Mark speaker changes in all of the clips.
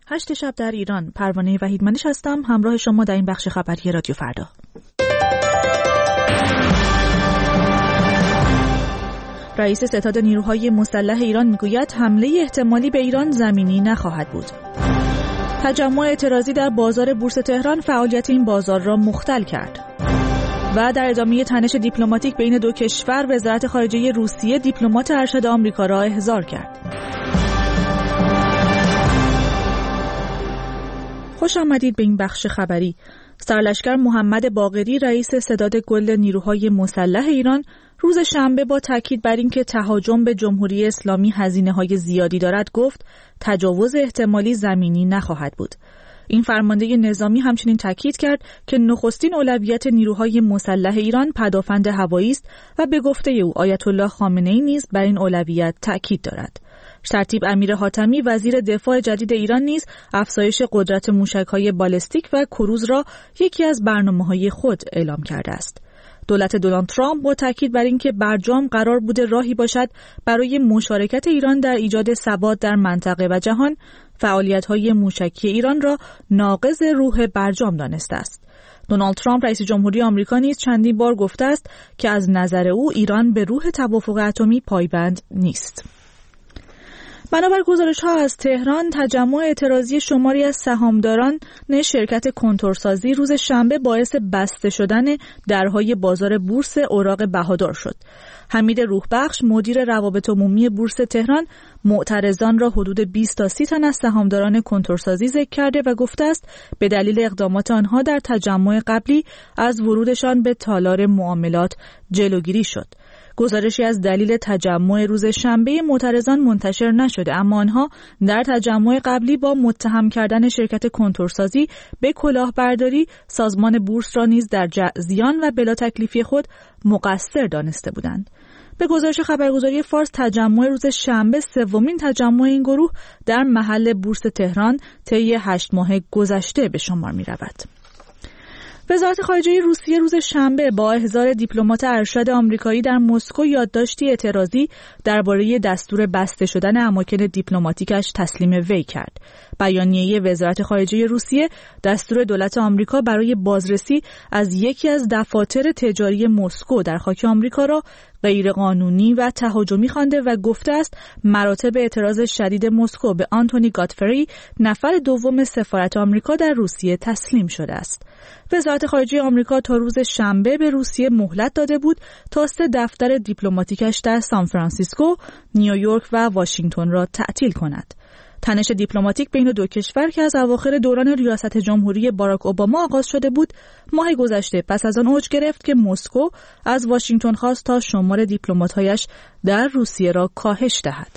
Speaker 1: 8 شب در ایران. پروانه وحیدمنش هستم، همراه شما در این بخش خبری رادیو فردا. رئیس ستاد نیروهای مسلح ایران میگوید حمله احتمالی به ایران زمینی نخواهد بود. تجمع اعتراضی در بازار بورس تهران فعالیت این بازار را مختل کرد. و در ادامه تنش دیپلماتیک بین دو کشور، وزارت خارجه روسیه دیپلمات ارشد آمریکا را احضار کرد. خوش آمدید به این بخش خبری. سرلشکر محمد باقری، رئیس ستاد کل نیروهای مسلح ایران، روز شنبه با تاکید بر اینکه تهاجم به جمهوری اسلامی هزینه‌های زیادی دارد گفت تجاوز احتمالی زمینی نخواهد بود. این فرمانده نظامی همچنین تاکید کرد که نخستین اولویت نیروهای مسلح ایران پدافند هوایی است و به گفته او آیت الله خامنه‌ای نیز بر این اولویت تاکید دارد. سرتیپ امیر حاتمی، وزیر دفاع جدید ایران، نیز افزایش قدرت موشک‌های بالستیک و کروز را یکی از برنامه‌های خود اعلام کرده است. دولت دونالد ترامپ با تاکید بر اینکه برجام قرار بوده راهی باشد برای مشارکت ایران در ایجاد ثبات در منطقه و جهان، فعالیت‌های موشکی ایران را ناقض روح برجام دانسته است. دونالد ترامپ رئیس جمهوری آمریکا نیز چندین بار گفته است که از نظر او ایران به روح توافق اتمی پایبند نیست. بنابر گزارش‌ها از تهران، تجمع اعتراضی شماری از سهامداران شرکت کنتورسازی روز شنبه باعث بسته شدن درهای بازار بورس اوراق بهادار شد. حمید روحبخش، مدیر روابط عمومی بورس تهران، معترضان را حدود 20 تا 30 تن از سهامداران کنتورسازی ذکر کرده و گفته است به دلیل اقدامات آنها در تجمع قبلی از ورودشان به تالار معاملات جلوگیری شد. گزارشی از دلیل تجمع روز شنبه معترضان منتشر نشده، اما آنها در تجمع قبلی با متهم کردن شرکت کنتورسازی به کلاهبرداری سازمان بورس را نیز در زیان و بلا تکلیفی خود مقصر دانسته بودند. به گزارش خبرگزاری فارس، تجمع روز شنبه سومین تجمع این گروه در محل بورس تهران طی 8 ماه گذشته به شمار می رود. وزارت خارجه روسیه روز شنبه با احضار دیپلمات ارشد آمریکایی در مسکو یادداشتی اعتراضی درباره دستور بسته شدن اماکن دیپلماتیکش تسلیم وی کرد. بیانیه وزارت خارجه روسیه دستور دولت آمریکا برای بازرسی از یکی از دفاتر تجاری مسکو در خاک آمریکا را غیرقانونی و تهاجمی خوانده و گفته است مراتب اعتراض شدید مسکو به آنتونی گاتفری، نفر دوم سفارت آمریکا در روسیه، تسلیم شده است. وزارت خارجه آمریکا تا روز شنبه به روسیه مهلت داده بود تا 3 دفتر دیپلماتیکش در سانفرانسیسکو، نیویورک و واشنگتن را تعطیل کند. تنش دیپلماتیک بین دو کشور که از اواخر دوران ریاست جمهوری باراک اوباما آغاز شده بود، ماه گذشته پس از آن اوج گرفت که مسکو از واشنگتن خواست تا شمار دیپلمات‌هایش در روسیه را کاهش دهد.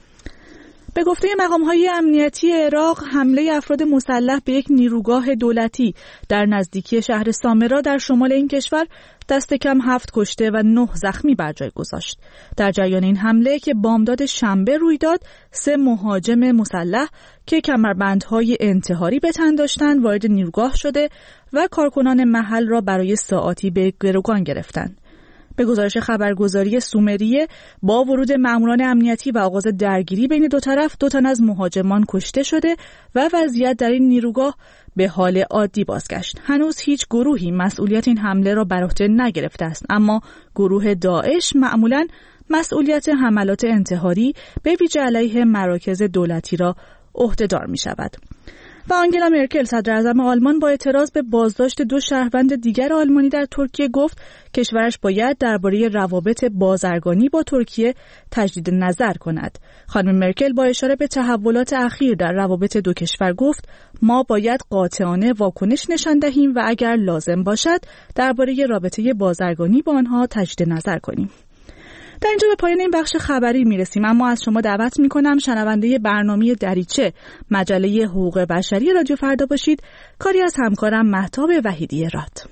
Speaker 1: به گفته مقام‌های امنیتی عراق، حمله افراد مسلح به یک نیروگاه دولتی در نزدیکی شهر سامرا در شمال این کشور دست کم 7 کشته و 9 زخمی بر جای گذاشت. در جریان این حمله که بامداد شنبه روی داد، 3 مهاجم مسلح که کمربندهای انتحاری به تن داشتند وارد نیروگاه شده و کارکنان محل را برای ساعاتی به گروگان گرفتند. به گزارش خبرگزاری سومریه، با ورود ماموران امنیتی و آغاز درگیری بین دو طرف، 2 تن از مهاجمان کشته شده و وضعیت در این نیروگاه به حال عادی بازگشت. هنوز هیچ گروهی مسئولیت این حمله را بر عهده نگرفته است، اما گروه داعش معمولاً مسئولیت حملات انتحاری به ویژه علیه مراکز دولتی را عهده‌دار می‌شود. و آنگلا مرکل، صدراعظم آلمان، با اعتراض به بازداشت 2 شهروند دیگر آلمانی در ترکیه گفت کشورش باید درباره روابط بازرگانی با ترکیه تجدید نظر کند. خانم مرکل با اشاره به تحولات اخیر در روابط دو کشور گفت ما باید قاطعانه واکنش نشان دهیم و اگر لازم باشد درباره رابطه بازرگانی با آنها تجدید نظر کنیم. در اینجا به پایان این بخش خبری میرسیم، اما از شما دعوت میکنم شنونده برنامه دریچه مجله حقوق بشری رادیو فردا باشید. کاری از همکارم مهتاب وحیدی راد.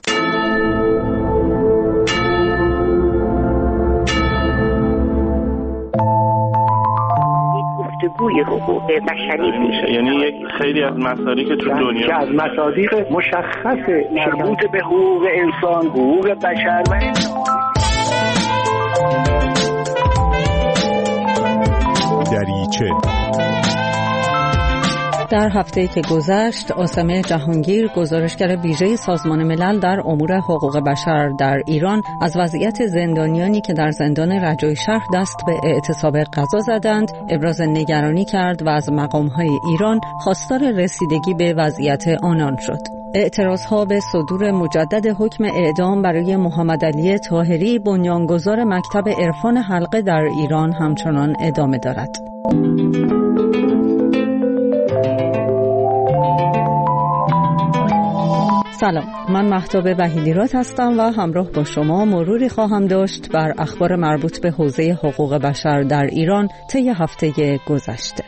Speaker 2: گفتگوی حقوق بشری میشه،
Speaker 3: یعنی یک خیلی از مصادیق که تو دنیا
Speaker 2: که از مصادیق مشخص مربوط به حقوق انسان، حقوق بشر و
Speaker 4: دریچه در هفته‌ای که گذشت، عاصمه جهانگیر، گزارشگر ویژه سازمان ملل در امور حقوق بشر در ایران، از وضعیت زندانیانی که در زندان رجایی شهر دست به اعتصاب غذا زدند، ابراز نگرانی کرد و از مقام‌های ایران خواستار رسیدگی به وضعیت آنان شد. اعتراضها به صدور مجدد حکم اعدام برای محمد علی طاهری، بنیانگذار مکتب عرفان حلقه در ایران، همچنان ادامه دارد. سلام، من مهتاب وحیدیراد هستم و همراه با شما مروری خواهم داشت بر اخبار مربوط به حوزه حقوق بشر در ایران طی هفته گذشته.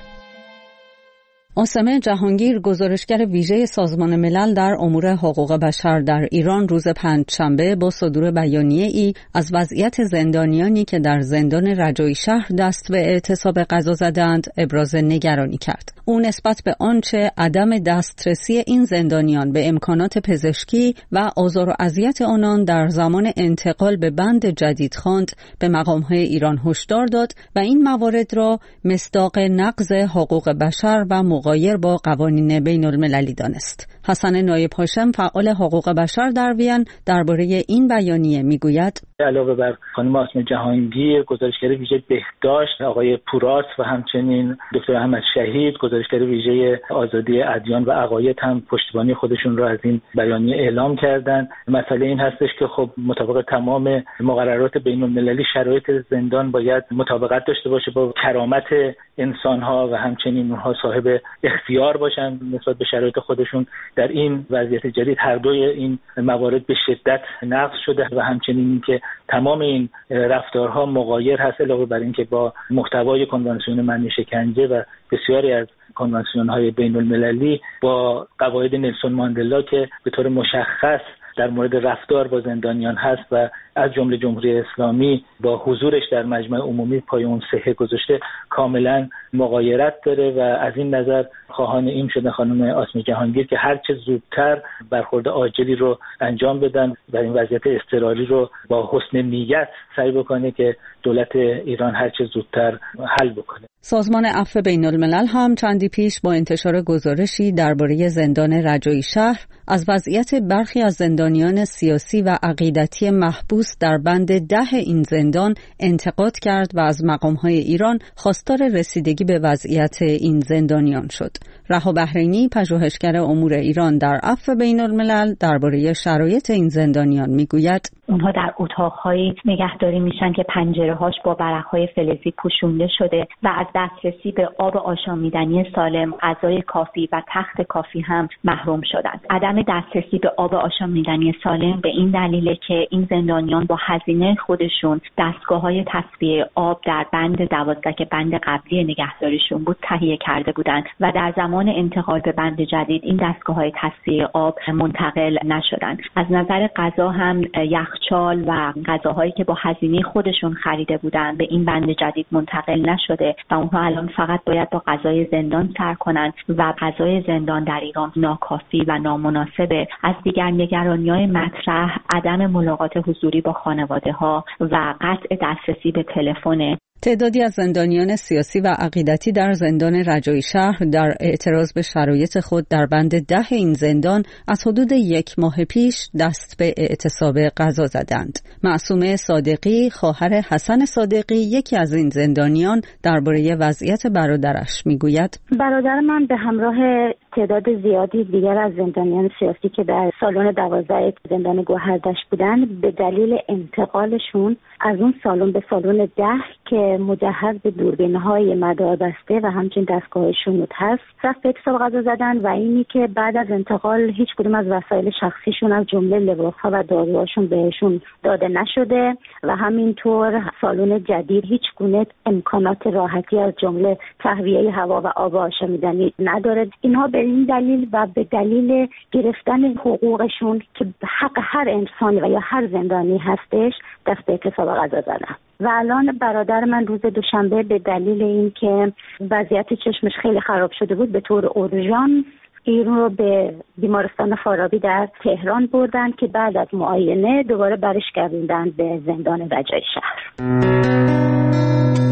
Speaker 4: عاصمه جهانگیر، گزارشگر ویژه سازمان ملل در امور حقوق بشر در ایران، روز پنجشنبه با صدور بیانیه‌ای از وضعیت زندانیانی که در زندان رجایی شهر دست به اعتصاب غذا زدند ابراز نگرانی کرد. او نسبت به آنچه عدم دسترسی این زندانیان به امکانات پزشکی و آزار و اذیت آنان در زمان انتقال به بند جدید خواند، به مقام‌های ایران هشدار داد و این موارد را مصداق نقض حقوق بشر و مغایر با قوانین بین المللی دانست. حسن نایب هاشم، فعال حقوق بشر در وین، درباره این بیانیه میگوید:
Speaker 5: علاوه بر خانم عاصمه جهانگیر، گزارشگر ویژه بهداشت آقای پوراس و همچنین دکتر احمد شهید، گزارشگر ویژه آزادی ادیان و عقاید، هم پشتیبانی خودشون را از این بیانیه اعلام کردند. مسئله این هستش که خب مطابق تمام مقررات بین المللی شرایط زندان باید مطابقت داشته باشه با کرامت انسان‌ها و همچنین اونها صاحب اختیار باشن نسبت به شرایط خودشون. در این وضعیت جدید هر دوی این موارد به شدت نقض شده و همچنین اینکه تمام این رفتارها مغایر هست، علاوه بر اینکه با محتوای کنوانسیون منع شکنجه و بسیاری از کنوانسیون‌های بین المللی، با قواعد نلسون ماندلا که به طور مشخص در مورد رفتار با زندانیان هست و از جمله جمهوری اسلامی با حضورش در مجمع عمومی پای اون صحه گذاشته، کاملا مغایرت داره و از این نظر خواهان این شده خانم عاصمه جهانگیر که هر چه زودتر برخورد عاجلی رو انجام بدن و این وضعیت اضطراری رو با حسن نیت سعی بکنه که دولت ایران هر چه زودتر حل بکنه.
Speaker 4: سازمان عفو بین الملل هم چندی پیش با انتشار گزارشی درباره زندان رجایی شهر از وضعیت برخی از زندانیان سیاسی و عقیدتی محبوس در بند 10 این زندان انتقاد کرد و از مقام‌های ایران خواستار رسیدگی به وضعیت این زندانیان شد. رها بحرینی، پژوهشگر امور ایران در عفو بین الملل، درباره شرایط این زندانیان میگوید:
Speaker 6: اونها در اتاق‌هایی نگهداری میشن که پنجره‌هاش با برق‌های فلزی پوشونده شده و از دسترسی به آب آشامیدنی سالم، غذای کافی و تخت کافی هم محروم شدند. عدم دسترسی به آب آشامیدنی سالم به این دلیله که این زندانیان با هزینه خودشون دستگاه‌های تصفیه آب در بند 12 که بند قبلی نگهداریشون بود تهیه کرده بودند و در زمان انتقال به بند جدید این دستگاه‌های تصفیه آب منتقل نشدند. از نظر غذا هم یخچال و غذاهایی که با هزینه خودشون خریده بودن به این بند جدید منتقل نشده و اونها الان فقط باید با غذای زندان سر کنند و غذای زندان در ایران ناکافی و نامناسبه. از دیگر نگرانی‌های مطرح عدم ملاقات حضوری با خانواده‌ها و قطع دسترسی به تلفن.
Speaker 4: تعدادی از زندانیان سیاسی و عقیدتی در زندان رجایی شهر در اعتراض به شرایط خود در بند 10 این زندان از حدود 1 ماه پیش دست به اعتصاب غذا زدند. معصومه صادقی، خواهر حسن صادقی، یکی از این زندانیان، درباره وضعیت برادرش میگوید:
Speaker 7: برادر من به همراه تعداد زیادی دیگر از زندانیان سیاسی که در سالن 12 زندان گوهردشت بودند، به دلیل انتقالشون از اون سالن به سالن 10 که مجهز به دوربین‌های مداربسته و همچنین دستگاه شنود هست، رفت به اعتصاب غذا زدن و اینی که بعد از انتقال هیچ کدوم از وسایل شخصیشون از جمله لباس‌ها و داروهاشون بهشون داده نشده و همینطور سالن جدید هیچ گونه امکانات راحتی از جمله تهویه هوا و آب آشامیدنی نداره. اینها به این دلیل و به دلیل گرفتن حقوقشون که حق هر انسانی و یا هر زندانی هستش دست به اعتصاب غذا زدن. و الان برادر من روز دوشنبه به دلیل اینکه وضعیت چشمش خیلی خراب شده بود به طور اورژانس این رو به بیمارستان فارابی در تهران بردن که بعد از معاینه دوباره برش گردوندن به زندان رجایی شهر.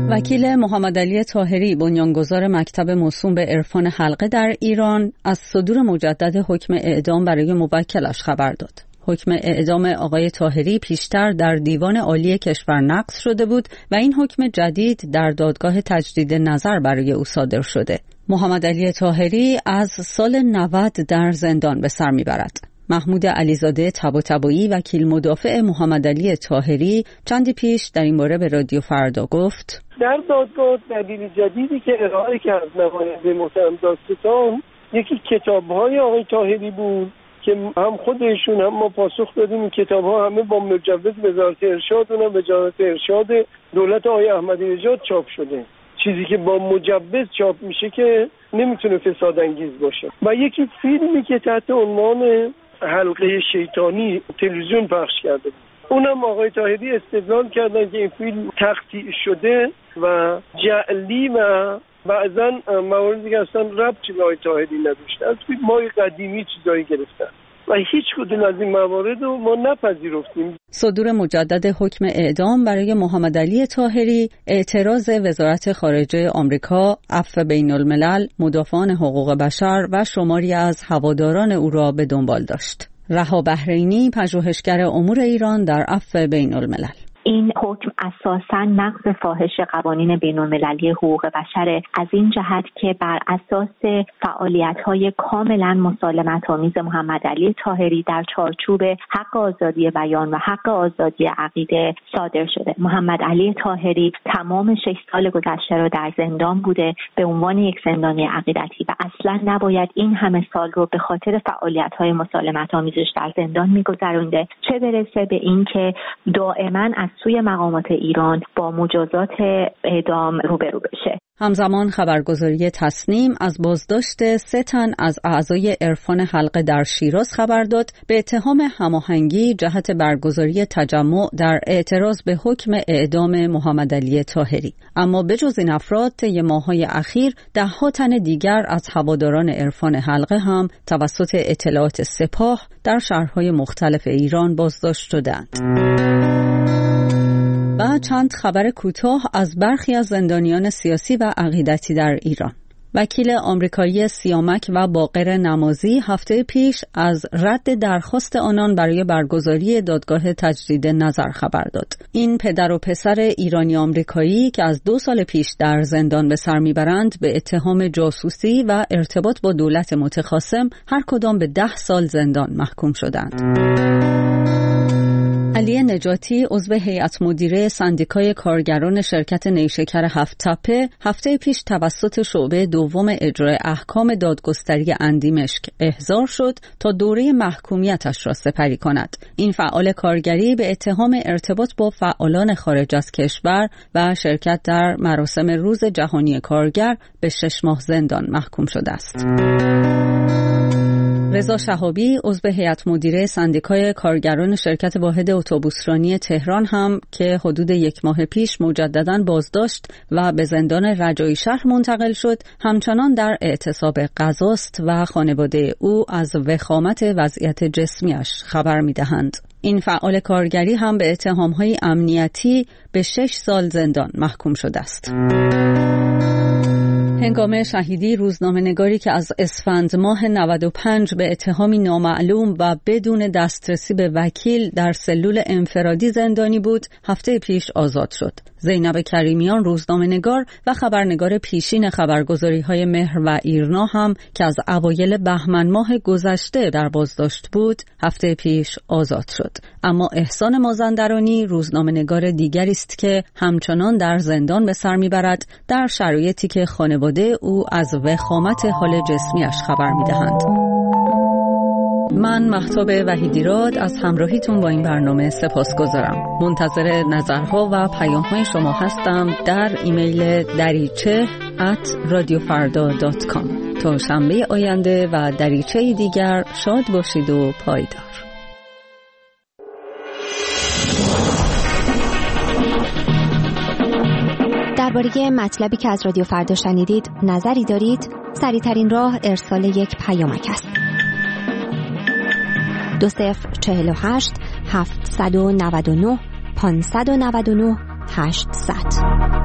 Speaker 4: وکیل محمد علی طاهری، بنیانگذار مکتب موسوم به عرفان حلقه در ایران، از صدور مجدد حکم اعدام برای موکلش خبر داد. حکم اعدام آقای طاهری پیشتر در دیوان عالی کشور نقض شده بود و این حکم جدید در دادگاه تجدید نظر برای او صادر شده. محمد علی طاهری از سال 90 در زندان به سر میبرد. محمود علیزاده طباطبایی، وکیل مدافع محمد علی طاهری، چندی پیش در این باره به رادیو فردا گفت:
Speaker 8: در دادگاه دلیل جدیدی که ارائه کرد نماینده محترم دادستان یکی کتاب‌های آقای طاهری بود که هم خودشون هم ما پاسخ دادیم این کتاب‌ها همه با مجوز وزارت ارشاد و وزارت ارشاد دولت آقای احمدی نژاد چاپ شده. چیزی که با مجوز چاپ میشه که نمیتونه فسادانگیز باشه. و یکی فیلمی که تحت عنوان حلقه شیطانی تلویزیون پخش کرده بود، اونم آقای طاهری استدلال کردن که این فیلم تقطیع شده و جعلی و بعضا مواردی که اصلا ربطی به آقای طاهری نداشته، از فیلم‌های قدیمی چیزایی گرفتن و هیچ کدوم از این موارد رو ما نپذیرفتیم.
Speaker 4: صدور مجدد حکم اعدام برای محمد علی طاهری اعتراض وزارت خارجه آمریکا، عفو بین الملل، مدافعان حقوق بشر و شماری از هواداران او را به دنبال داشت. رها بحرینی، پژوهشگر امور ایران در عفو بین الملل:
Speaker 6: این حکم اساساً نقض فاحش قوانین بین‌المللی حقوق بشر، از این جهت که بر اساس فعالیت‌های کاملاً مسالمت‌آمیز محمد علی طاهری در چارچوب حق آزادی بیان و حق آزادی عقیده صادر شده. محمد علی طاهری تمام 6 سال گذشته را در زندان بوده به عنوان یک زندانی عقیدتی و اصلاً نباید این همه سال رو به خاطر فعالیت‌های مسالمت‌آمیزش در زندان می‌گذرونده، چه برسه به این که دائما از سوی مقامات ایران با مجازات اعدام روبرو بشه.
Speaker 4: همزمان خبرگزاری تصنیم از بازداشت 3 تن از اعضای عرفان حلقه در شیراز خبر داد به اتهام هماهنگی جهت برگزاری تجمع در اعتراض به حکم اعدام محمد علی طاهری. اما بجز این افراد طی ماه‌های اخیر 10 تن دیگر از هواداران عرفان حلقه هم توسط اطلاعات سپاه در شهرهای مختلف ایران بازداشت شدند. و چند خبر کوتاه از برخی از زندانیان سیاسی و عقیدتی در ایران. وکیل آمریکایی سیامک و باقر نمازی هفته پیش از رد درخواست آنان برای برگزاری دادگاه تجدید نظر خبر داد. این پدر و پسر ایرانی آمریکایی که از 2 سال پیش در زندان به سر میبرند به اتهام جاسوسی و ارتباط با دولت متخاصم هر کدام به 10 سال زندان محکوم شدند. علی نجاتی، عضو هیئت مدیره سندیکای کارگران شرکت نیشکر 7 تپه، هفته پیش توسط شعبه دوم اجرای احکام دادگستری اندیمشک احضار شد تا دوره محکومیتش را سپری کند. این فعال کارگری به اتهام ارتباط با فعالان خارج از کشور و شرکت در مراسم روز جهانی کارگر به 6 ماه زندان محکوم شده است. رضا شهابی، عضو هیئت مدیره سندیکای کارگران شرکت واحد اتوبوسرانی تهران هم که حدود 1 ماه پیش مجدداً بازداشت و به زندان رجایی شهر منتقل شد، همچنان در اعتصاب غذاست و خانواده او از وخامت وضعیت جسمیش خبر می‌دهند. این فعال کارگری هم به اتهام‌های امنیتی به 6 سال زندان محکوم شده است. هنگام شهیدی، روزنامه‌نگاری که از اسفند ماه 95 به اتهامی نامعلوم و بدون دسترسی به وکیل در سلول انفرادی زندانی بود، هفته پیش آزاد شد. زینب کریمیان، روزنامه‌نگار و خبرنگار پیشین خبرگزاری‌های مهر و ایرنا هم که از اوایل بهمن ماه گذشته در بازداشت بود، هفته پیش آزاد شد. اما احسان مازندرانی، روزنامه‌نگار دیگری است که همچنان در زندان به سر میبرد، در شرایطی که خانواده او از وخامت حال جسمیش خبر میدهند. من مهتاب وحیدیراد از همراهیتون با این برنامه سپاسگزارم. منتظر نظرها و پیام‌های شما هستم در ایمیل dariche@radiofarda.com. تا شنبه آینده و دریچه دیگر شاد باشید و پایدار.
Speaker 9: درباره مطلبی که از رادیو فردا شنیدید نظری دارید؟ سریع‌ترین راه ارسال یک پیامک است. 2048 799 599 800